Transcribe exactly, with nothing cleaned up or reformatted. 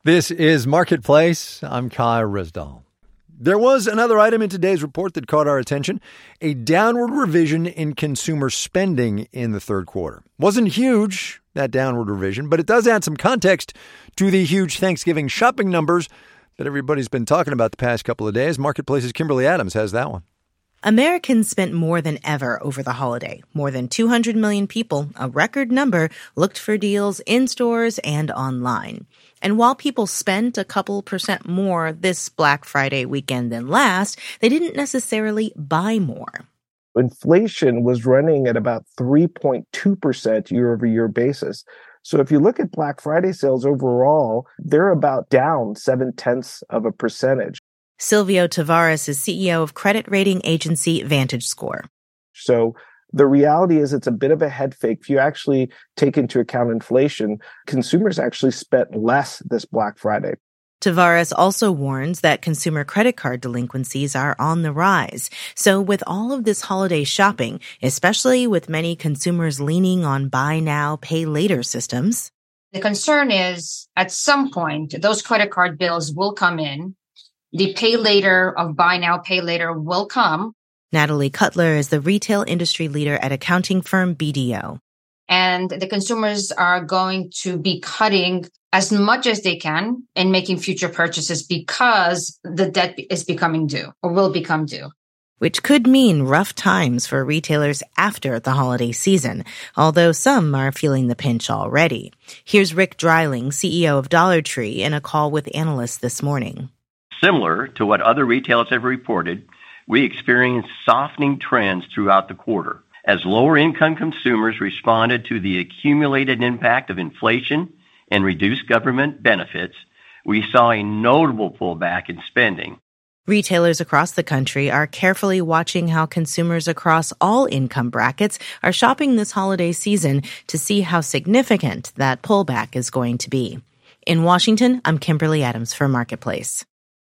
This is Marketplace. I'm Kai Risdall. There was another item in today's report that caught our attention, a downward revision in consumer spending in the third quarter. Wasn't huge, that downward revision, but it does add some context to the huge Thanksgiving shopping numbers that everybody's been talking about the past couple of days. Marketplace's Kimberly Adams has that one. Americans spent more than ever over the holiday. More than two hundred million people, a record number, looked for deals in stores and online. And while people spent a couple percent more this Black Friday weekend than last, they didn't necessarily buy more. Inflation was running at about three point two percent year-over-year basis. So if you look at Black Friday sales overall, they're about down seven-tenths of a percentage. Silvio Tavares is C E O of credit rating agency VantageScore. So the reality is it's a bit of a head fake. If you actually take into account inflation, consumers actually spent less this Black Friday. Tavares also warns that consumer credit card delinquencies are on the rise. So with all of this holiday shopping, especially with many consumers leaning on buy now, pay later systems, the concern is at some point, those credit card bills will come in. The pay later of buy now, pay later will come. Natalie Cutler is the retail industry leader at accounting firm B D O. And the consumers are going to be cutting as much as they can in making future purchases because the debt is becoming due or will become due. Which could mean rough times for retailers after the holiday season, although some are feeling the pinch already. Here's Rick Dreiling, C E O of Dollar Tree, in a call with analysts this morning. Similar to what other retailers have reported, we experienced softening trends throughout the quarter as lower-income consumers responded to the accumulated impact of inflation and reduced government benefits. We saw a notable pullback in spending. Retailers across the country are carefully watching how consumers across all income brackets are shopping this holiday season to see how significant that pullback is going to be. In Washington, I'm Kimberly Adams for Marketplace.